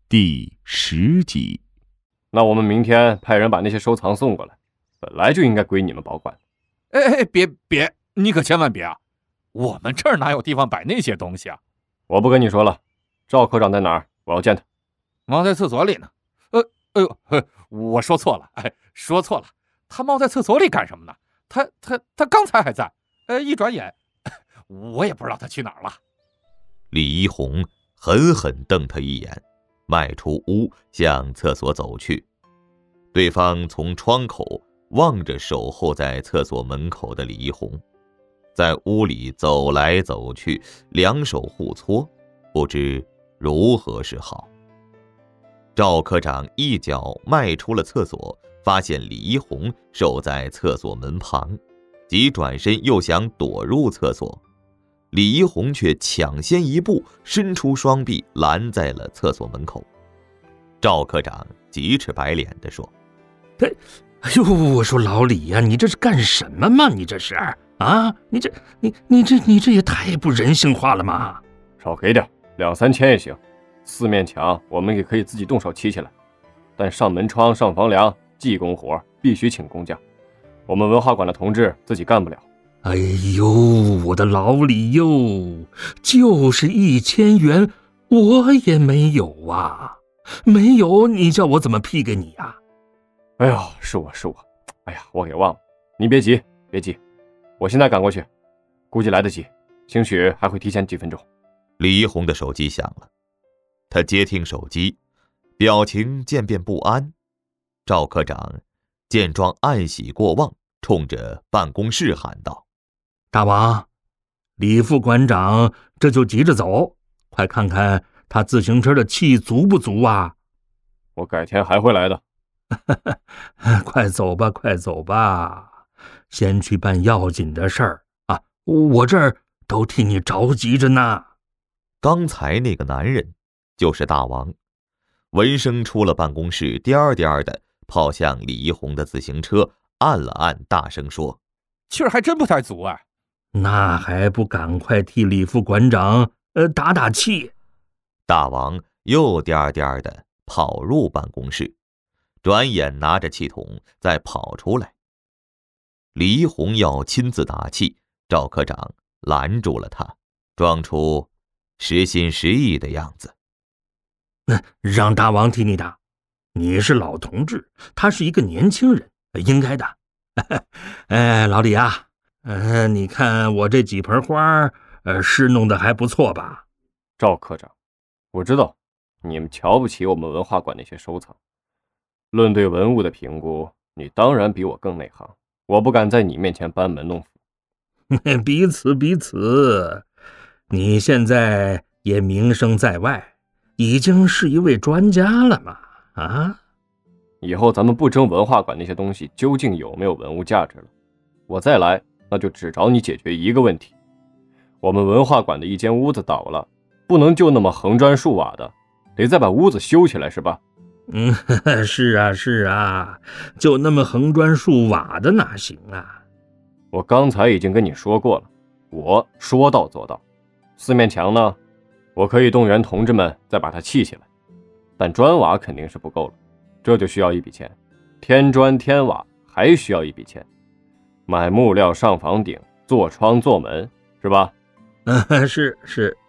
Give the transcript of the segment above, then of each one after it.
第10集。 那我们明天派人把那些收藏送过来，本来就应该归你们保管。 别，你可千万别啊！我们这儿哪有地方摆那些东西啊？ 我不跟你说了，赵科长在哪儿？我要见他。 猫在厕所里呢。我说错了，说错了，他猫在厕所里干什么呢？他刚才还在，一转眼，我也不知道他去哪儿了。 李一红狠狠瞪他一眼，迈出屋向厕所走去。对方从窗口望着守候在厕所门口的李一红，在屋里走来走去，两手互搓，不知如何是好。赵科长一脚迈出了厕所，发现李一红守在厕所门旁，急转身又想躲入厕所，李一红却抢先一步伸出双臂拦在了厕所门口。赵科长急赤白脸地说： 哎呦，我说老李呀，你这是干什么嘛？你这是啊？你这也太不人性化了嘛！ 少给点，2、3千也行。4面墙我们也可以自己动手砌起来，但上门窗、上房梁、技工活必须请工匠，我们文化馆的同志自己干不了。 哎呦，我的老李哟，就是1000元我也没有啊，没有你叫我怎么批给你啊？ 哎呦，是我，哎呀，我给忘了。你别急，我现在赶过去，估计来得及，兴许还会提前几分钟。 李一红的手机响了，他接听手机，表情渐变不安。赵科长见状暗喜过望，冲着办公室喊道： 大王，李副馆长这就急着走，快看看他自行车的气足不足啊？ 我改天还会来的。 快走吧，先去办要紧的事儿啊！我这儿都替你着急着呢。 刚才那个男人就是大王。闻声出了办公室，颠颠的跑向李一红的自行车，按了按，大声说： 气儿还真不太足啊！ 那还不赶快替李副馆长打打气？ 大王又颠颠的跑入办公室，转眼拿着气筒再跑出来。李一红要亲自打气，赵科长拦住了他，装出实心实意的样子。 让大王替你打，你是老同志，他是一个年轻人，应该的。老李啊，你看我这几盆花是弄得还不错吧？ 赵科长，我知道你们瞧不起我们文化馆那些收藏，论对文物的评估，你当然比我更内行，我不敢在你面前班门弄斧。 彼此，你现在也名声在外，已经是一位专家了嘛？啊！ 以后咱们不争文化馆那些东西究竟有没有文物价值了，我再来那就只找你解决一个问题：我们文化馆的一间屋子倒了，不能就那么横砖竖瓦的，得再把屋子修起来，是吧？ 是啊，就那么横砖竖瓦的哪行啊？ 我刚才已经跟你说过了，我说到做到。4面墙呢，我可以动员同志们再把它砌起来，但砖瓦肯定是不够了，这就需要一笔钱，添砖添瓦还需要一笔钱，买木料上房顶，做窗做门，是吧？ 是。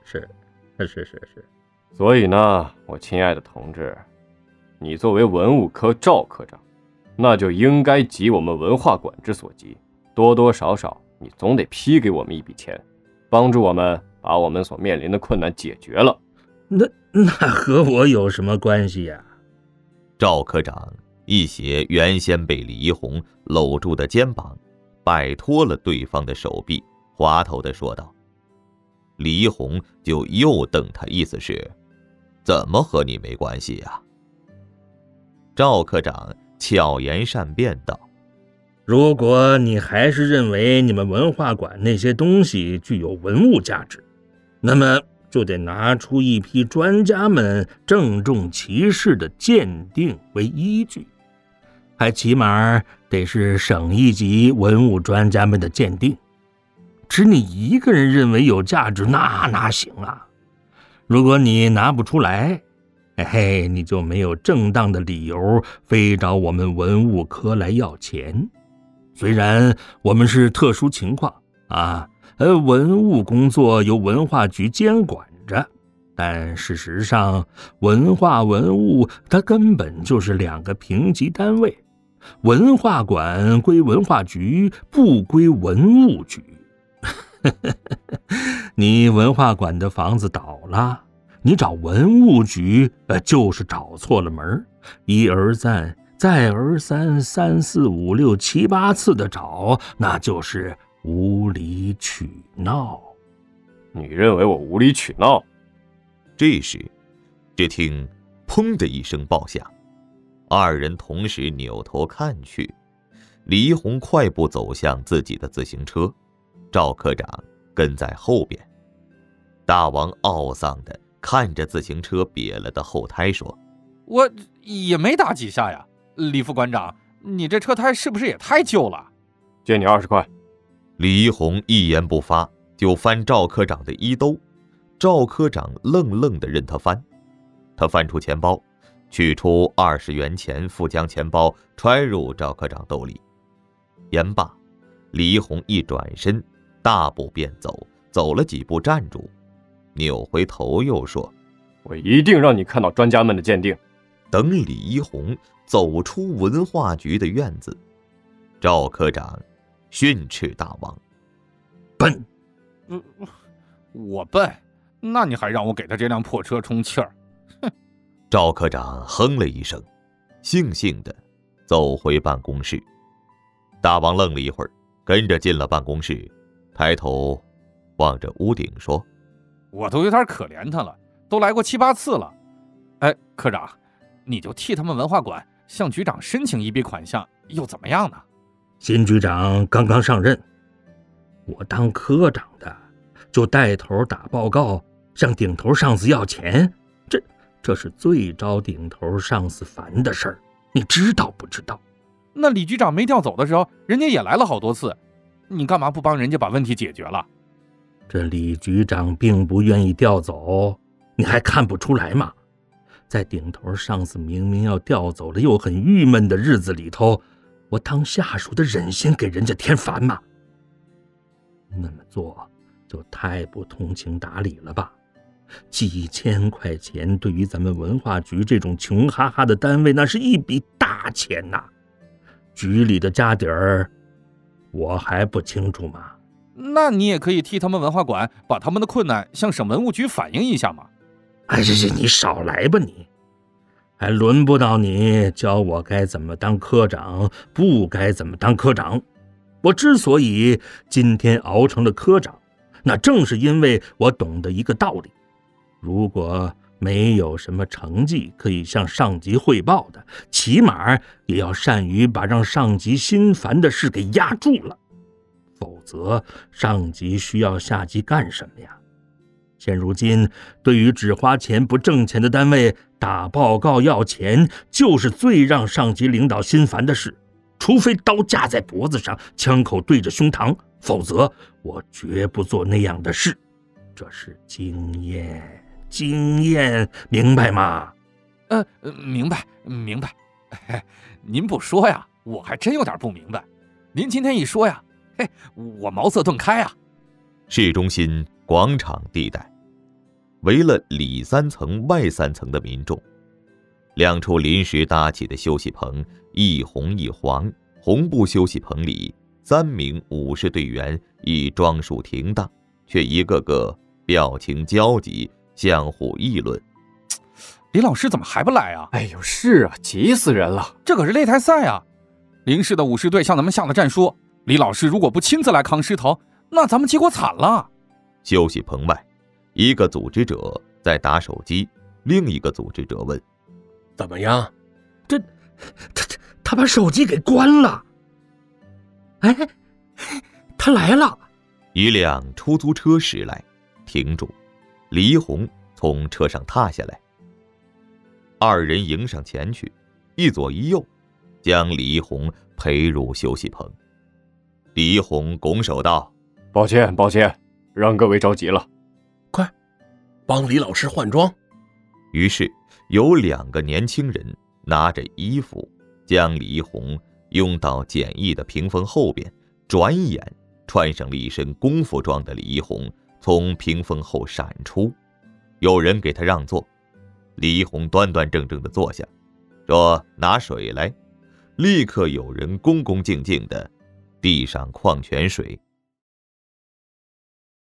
所以呢，我亲爱的同志，你作为文物科赵科长，那就应该急我们文化馆之所急，多多少少你总得批给我们一笔钱，帮助我们把我们所面临的困难解决了。 那和我有什么关系呀？ 赵科长一斜原先被李一红搂住的肩膀，摆脱了对方的手臂，滑头地说道。李一红就又瞪他，意思是怎么和你没关系呀？赵科长巧言善辩道： 如果你还是认为你们文化馆那些东西具有文物价值，那么就得拿出一批专家们郑重其事的鉴定为依据，还起码得是省一级文物专家们的鉴定。只你一个人认为有价值，那哪行啊？如果你拿不出来， 你就没有正当的理由非找我们文物科来要钱。虽然我们是特殊情况啊，文物工作由文化局监管着，但事实上文化文物它根本就是两个评级单位，文化馆归文化局，不归文物局。你文化馆的房子倒了，你找文物局就是找错了门，一而再再而三，3、4、5、6、7、8次的找，那就是无理取闹。 你认为我无理取闹？ 这时，只听“砰”的一声爆响，二人同时扭头看去，李一红快步走向自己的自行车，赵科长跟在后边。大王懊丧地看着自行车瘪了的后胎说：“ 我也没打几下呀，李副馆长，你这车胎是不是也太旧了？” 借你20块。 李一红一言不发，就翻赵科长的衣兜。赵科长愣愣地任他翻，他翻出钱包，取出20元钱，复将钱包揣入赵科长兜里。言罢，李一红一转身，大步便走，走了几步站住，扭回头又说：“ 我一定让你看到专家们的鉴定。” 等李一红走出文化局的院子，赵科长训斥大王：“ 笨！ 我笨？那你还让我给他这辆破车充气儿？”哼！ 赵科长哼了一声，悻悻地走回办公室。大王愣了一会儿，跟着进了办公室，抬头望着屋顶说：“ 我都有点可怜他了，都来过7、8次了。哎，科长，你就替他们文化馆向局长申请一笔款项，又怎么样呢？” 新局长刚刚上任，我当科长的就带头打报告，向顶头上司要钱，这是最招顶头上司烦的事儿，你知道不知道？ 那李局长没调走的时候，人家也来了好多次，你干嘛不帮人家把问题解决了？ 这李局长并不愿意调走，你还看不出来吗？在顶头上司明明要调走了又很郁闷的日子里头，我当下属的忍心给人家添烦吗？那么做就太不通情达理了吧？几千块钱对于咱们文化局这种穷哈哈的单位，那是一笔大钱呐。局里的家底儿我还不清楚吗？ 那你也可以替他们文化馆把他们的困难向省文物局反映一下嘛。 哎，你少来吧你，还轮不到你教我该怎么当科长，不该怎么当科长。我之所以今天熬成了科长，那正是因为我懂得一个道理：如果没有什么成绩可以向上级汇报的，起码也要善于把让上级心烦的事给压住了，否则上级需要下级干什么呀？现如今，对于只花钱不挣钱的单位，打报告要钱就是最让上级领导心烦的事。除非刀架在脖子上，枪口对着胸膛，否则我绝不做那样的事。这是经验，明白吗？ 明白。您不说呀，我还真有点不明白。您今天一说呀，我茅塞顿开啊。 市中心广场地带，围了里3层外3层的民众。2处临时搭起的休息棚，一红一黄，红布休息棚里3名武士队员已装束停当，却一个个表情焦急，相互议论：“ 李老师怎么还不来啊？”“ 哎呦，是啊，急死人了！ 这可是擂台赛啊！临市的武士队向咱们下了战书，李老师如果不亲自来扛狮头，那咱们结果惨了。” 休息棚外，一个组织者在打手机，另一个组织者问：“ 怎么样？他把手机给关了。”“哎，他来了！” 一辆出租车驶来，停住。李一红从车上踏下来，二人迎上前去，一左一右，将李一红陪入休息棚。李一红拱手道：“ 抱歉，让各位着急了。”“ 快，帮李老师换装。” 于是有2个年轻人拿着衣服将李一红拥到简易的屏风后边，转眼穿上了一身功夫装的李一红从屏风后闪出。有人给他让座，李一红端端正正地坐下，说拿水来。立刻有人恭恭敬敬地递上矿泉水。